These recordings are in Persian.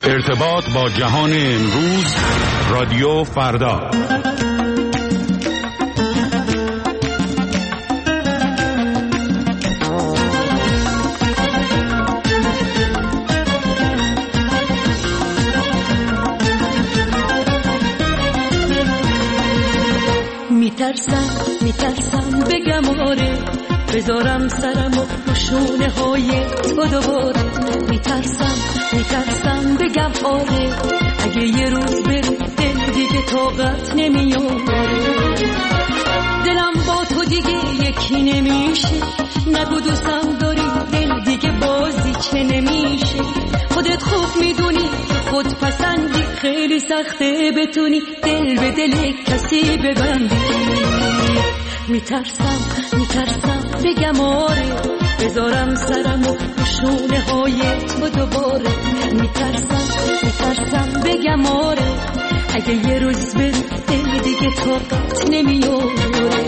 ارتباط با جهان امروز، رادیو فردا. میترسم بگم آره، بذارم سرمو رو شونه های تو دوباره. میترسم بگم آره، اگه یه روز بری دل دیگه طاقت نمیاره. دلم با تو دیگه یکی نمیشه، نگو دوستم داری دل دیگه بازی چه نمیشه. خودت خوب میدونی خود پسندی، خیلی سخته بتونی دل به دل کسی ببندی. میترسم بگم آره، بذارم سرمو رو شونه های تو دوباره. میترسم بگم آره، اگه یه روز بری دل دیگه طاقت نمیاره.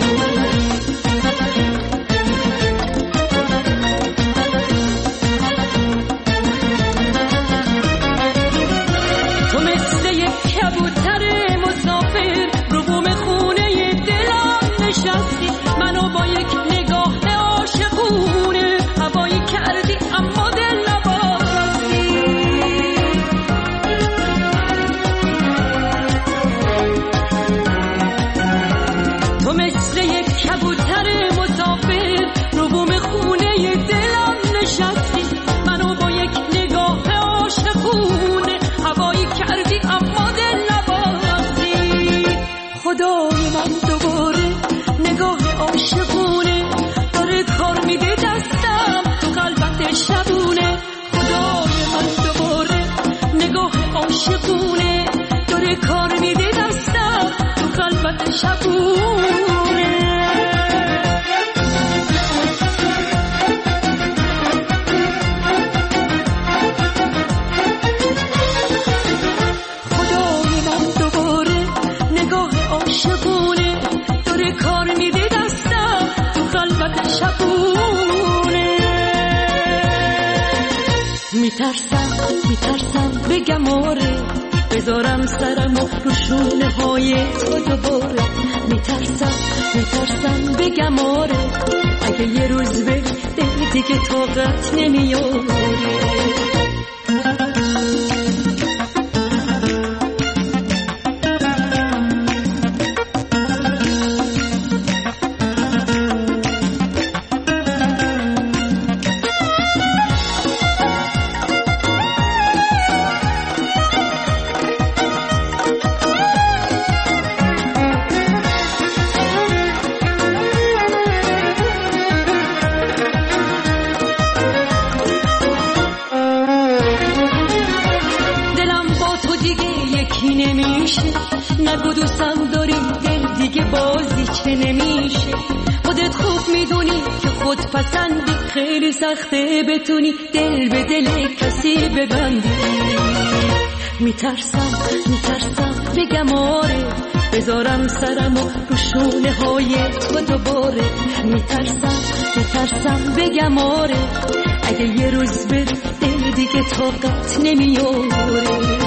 تو مثل یک کبوتر مسافر رو بوم خونه دلم نشستی، منو با یک نگاه عاشقونه هوایی کردی اما دل نباستی. تو مثل یک کبوتر مسافر رو بوم خونه دلم نشستی، منو با یک نگاه عاشقونه هوایی کردی اما دل نباستی. خدای من دوباره نگاه عاشقونه داره کار میده دستم تو قلبت شبونه. خدای من دوباره نگاه عاشقونه داره کار میده دستم تو قلبت شبونه. خدای من دوباره نگاه عاشقونه داره کار میده دستم تو قلبت شبونه. میترسم بگم آره، بذارم سرمو رو شونه های تو دوباره. میترسم بگم آره، اگه یه روز بری دل دیگه طاقت نمیاره. نگو دوستم داری دل دیگه بازی چه نمیشه. خودت خوب میدونی که خود پسندی، خیلی سخته بتونی دل به دل کسی ببندی. میترسم بگم آره، بذارم سرمو رو شونه های تو دوباره. میترسم بگم آره، اگه یه روز بری دل دیگه طاقت نمیاره.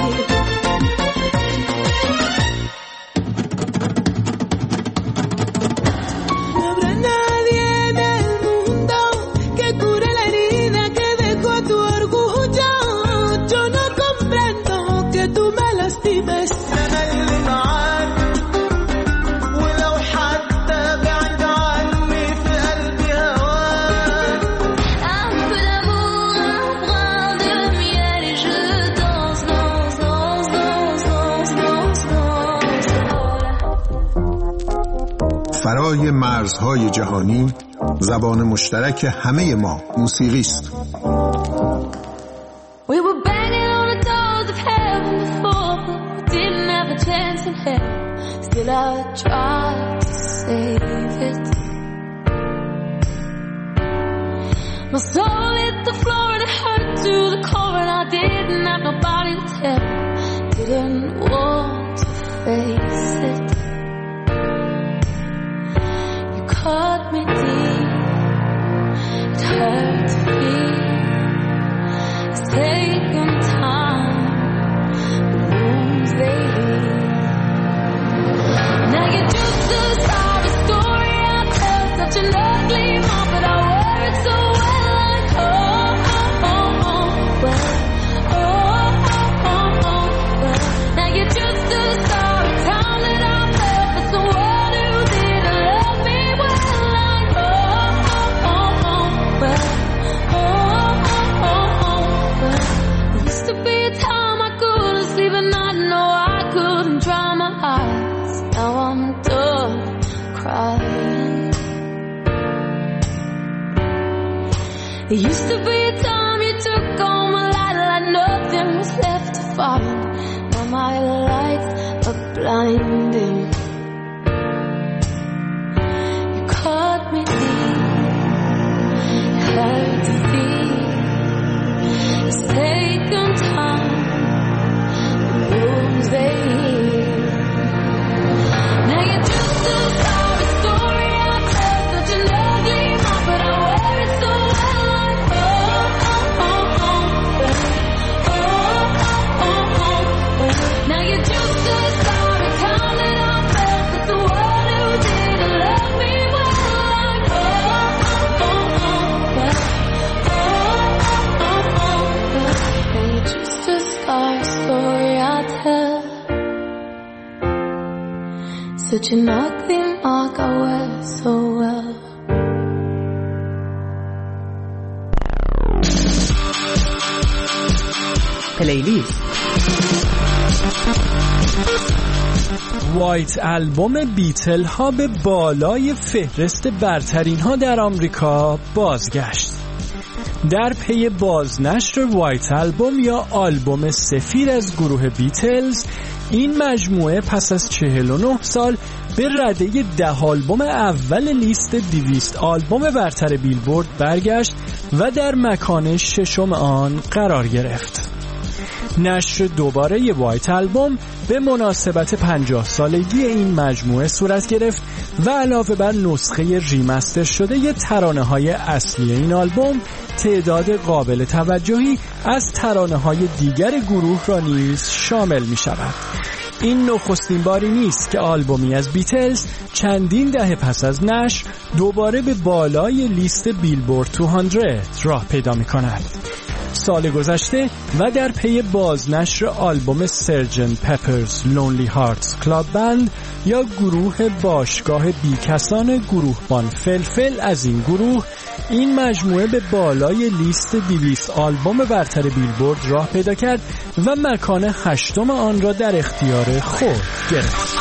فرای مرزهای جهانی، زبان مشترک همه ما موسیقی است. We were banging on the doors of heaven before, but didn't have a chance in hell. Still I tried to save it. My soul hit the floor and it hurt to the core, and I didn't have nobody to tell. Didn't want to face it. Cut me deep, it hurts me. It's taken time It used to be a time you took all my light like nothing was left to follow. Now my lights are blinding. You caught me deep, hard to feel. It's taken time, the wounds they heal. Now you're just a sorry story I tell, such an ugly mouth, but I wear it so well. Like now you're just a sorry time that I felt, that the one who didn't love me well. Like now you're just a sorry story I tell. Such an ugly mark I wear so well. پلیلیست وایت آلبوم بیتل ها به بالای فهرست برترین ها در آمریکا بازگشت. در پی بازنشر وایت آلبوم یا آلبوم سفید از گروه بیتلز، این مجموعه پس از 49 سال به رده 10 آلبوم اول لیست 200 آلبوم برتر بیلبورد برگشت و در مکان 6 آن قرار گرفت. نشر دوباره وایت آلبوم به مناسبت 50 سالگی این مجموعه صورت گرفت و علاوه بر نسخه ریمستر شده ترانه‌های اصلی این آلبوم، تعداد قابل توجهی از ترانه‌های دیگر گروه را نیز شامل می‌شود. این نخستین باری نیست که آلبومی از بیتلز چندین دهه پس از نشر دوباره به بالای لیست بیلبورد 200 راه پیدا می‌کند. سال گذشته و در پی بازنشر آلبوم سرجنت پپرز لونلی هارتس کلاب بند یا گروه باشگاه بیکسان گروهبان فلفل از این گروه، این مجموعه به بالای لیست 200 آلبوم برتر بیلبورد راه پیدا کرد و مکان 8 آن را در اختیار خود گرفت.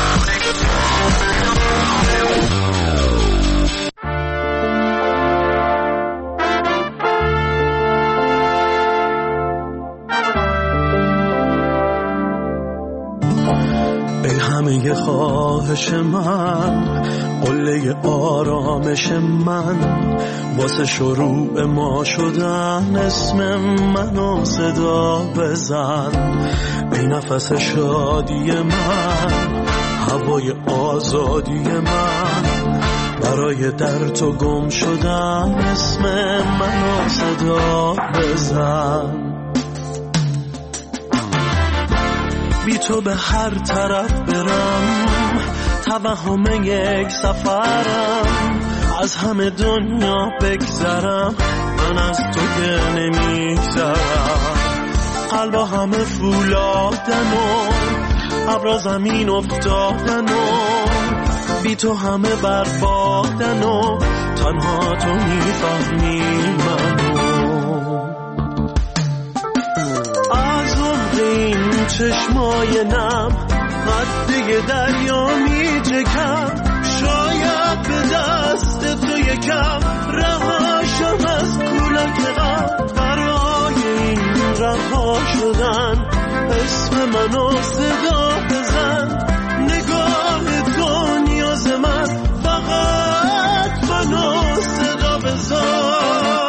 همه خواهش من، قله آرامش من، واسه شروع ما شدن اسم منو صدا بزن. ای نفس شادی من، هوای آزادی من، برای در تو گم شدن اسم منو صدا بزن. بی تو به هر طرف برم، توهم یک سفرم، از همه دنیا بگذرم، من از تو که نمیگذرم. قلبا همه فولادن و ابرا زمین افتادن و بی تو همه بربادن و تنها تو میفهمی منو. از این چشمای نم قده دریا می جکم، شاید به دست تو یکم رهاشم از کولاک غم. برای این رها شدن اسم منو صدا بزن. نگاه تو نیاز من، فقط منو صدا بزن.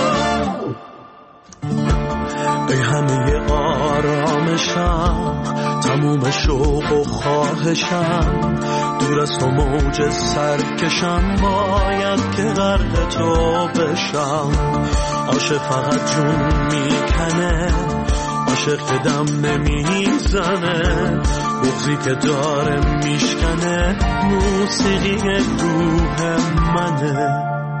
ای همه آرامشم، تموم شوق و خواهشم، دور از تو موج سرکشم، باید که غرق تو بشم. عاشق فقط جون میکنه، عاشق که دم نمیزنه، بغضی که داره میشکنه، موسیقی روح منه.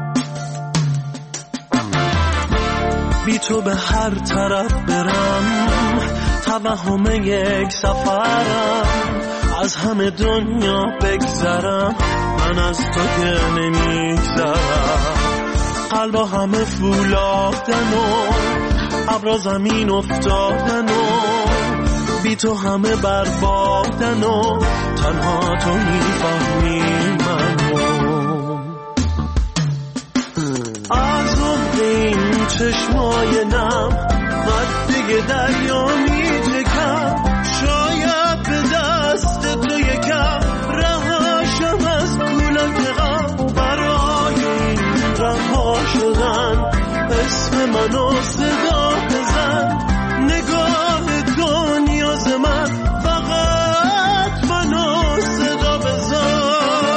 بی تو به هر طرف برم، توهم یک سفرم، از همه دنیا بگذرم، من از تو که نمیگذرم. قلبا همه فولادن و ابرا زمین افتادن و بی تو همه بربادن و تنها تو میفهمی منو. از این تو چشمای نم قده دریا میچکم، شاید به دست تو یکم رهاشم از کولاک غم. برای این رها شدن اسم منو صدا بزن، نگاه تو نیاز من فقط منو صدا بزن.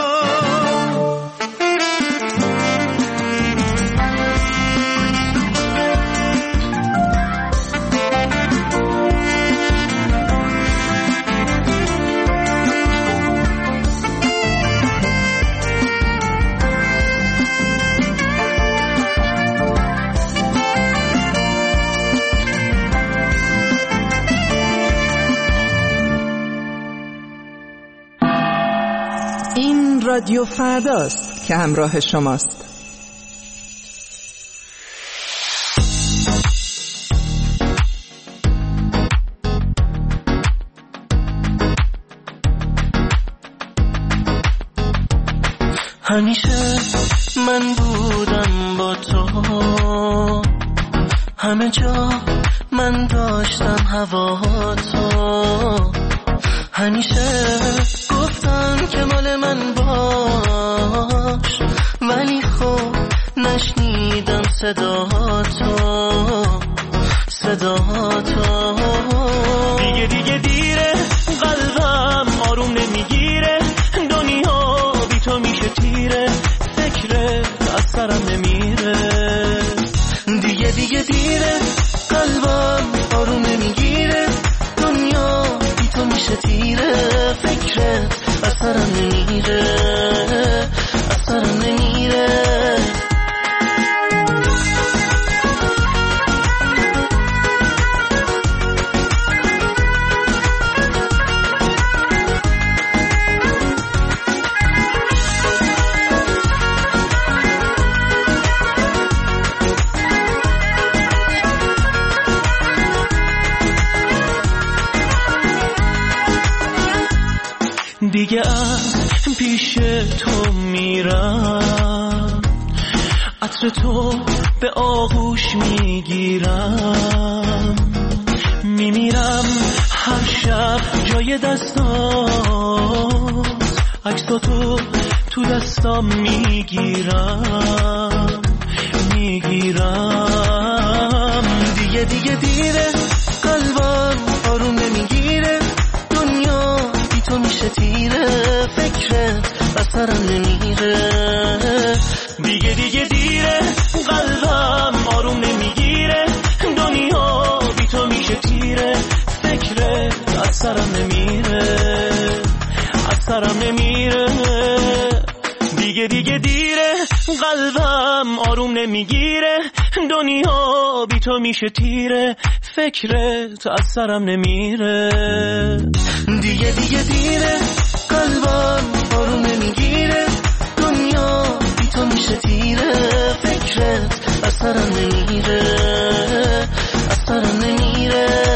رادیو فرداست که همراه شماست. همیشه من بودم با تو، همه جا من داشتم هوا تو، همیشه گفتم که مال من باش، ولی خب نشنیدم صدا تو. دیگه دیره، قلبم آروم نمیگیره، دنیا بی تو میشه تیره، فکرت از سرم نمیره. دیگه دیره، قلبم آروم نمیگیره، دنیا بی تو میشه تیره، فکرت از سرم نمیره، از سرم نمیره. دیگه از پیش تو میرم، عطر تو به آغوش میگیرم، میمیرم هر شب جای دستات، عکس تو دستام میگیرم. دیگه دیره، قلبم آروم نمیگیره، دنیا بی تو میشه تیره، فکرت از سرم نمیره. دیگه دیره، قلبم آروم نمیگیره، دنیا بی تو میشه تیره، فکرت از سرم نمیره، از سرم نمیره. دیگه دیره، قلبم آروم نمیگیره، دنیا بی تو میشه تیره، فکرت از سرم نمیره. دیگه دیره، قلبم آروم نمیگیره، دنیا بی تو میشه تیره، فکرت از سرم نمیره، از سرم نمیره.